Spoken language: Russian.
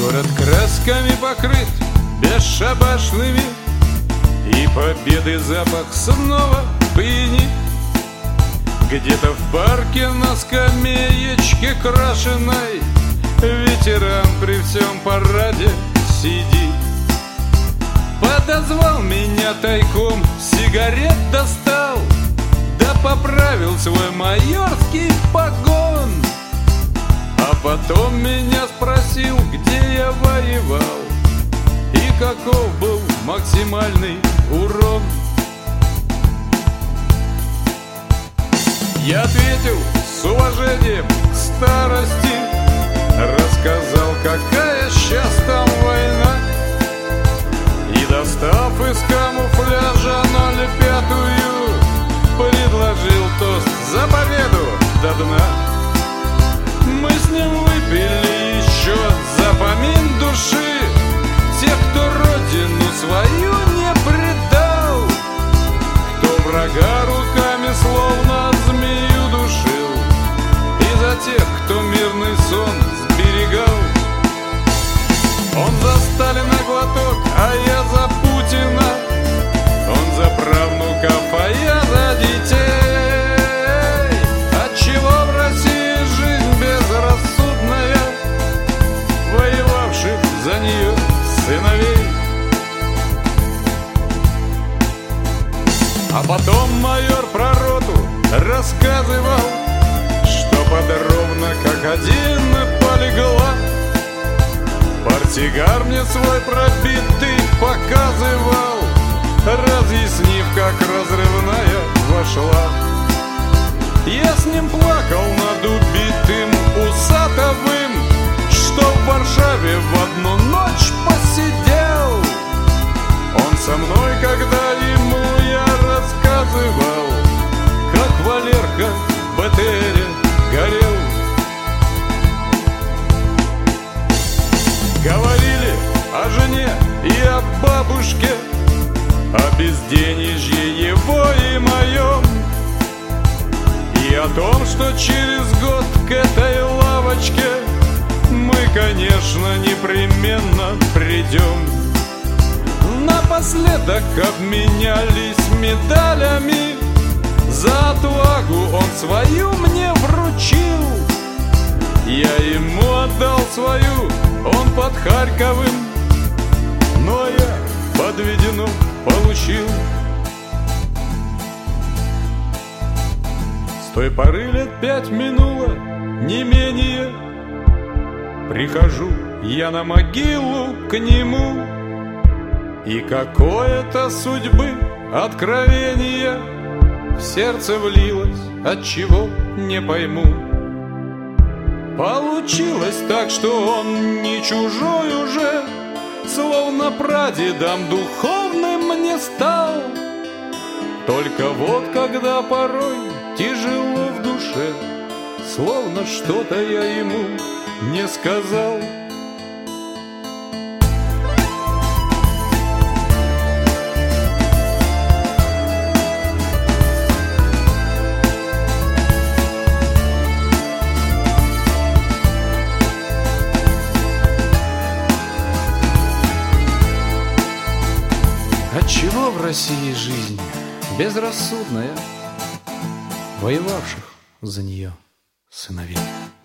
Город красками покрыт бесшабашными, и победы запах снова пьянит. Где-то в парке на скамеечке крашеной ветеран при всем параде сидит. Подозвал меня тайком, сигарет достал, да поправил свой майорский погон. А потом меня спросил, где я воевал и каков был максимальный урон. Я ответил с уважением к старости, рассказал, какая сейчас там война, и, достав из камуфляжа 0,5, предложил тост за победу до дна. Мы с ним выпили еще за помин души тех, кто родину свою не предал, кто врага руками словно змею душил, и за тех, кто мирный сон сберегал. Он за Сталина глоток, а я за Путина, он за правнуков, а я за детей. Отчего в России жизнь безрассудная, воевавших за нее сыновей? А потом майор про роту рассказывал, что подробно как один полегла. Портсигар мне свой пробитый показывал, разъяснив, как разрывная вошла. Я с ним плакал над убитым Усатовым, что в Варшаве в одну ночь посидел. Он со мной, когда ему я рассказывал, как Валерка в БТРе горел. Говорили о жене и о бабушке, о безденежье его и моем, и о том, что через год к этой лавочке мы, конечно, непременно придем. Напоследок обменялись медалями, за отвагу он свою мне вручил. Я ему отдал свою, он под Харьковым, но я подведено получил. С той поры лет 5 минуло, не менее. Прихожу я на могилу к нему, и какое-то судьбы откровение в сердце влилось, отчего не пойму. Получилось так, что он не чужой уже, словно прадедом духовным мне стал. Только вот когда порой тяжело в душе, словно что-то я ему не сказал. Отчего в России жизнь безрассудная, воевавших за нее сыновей?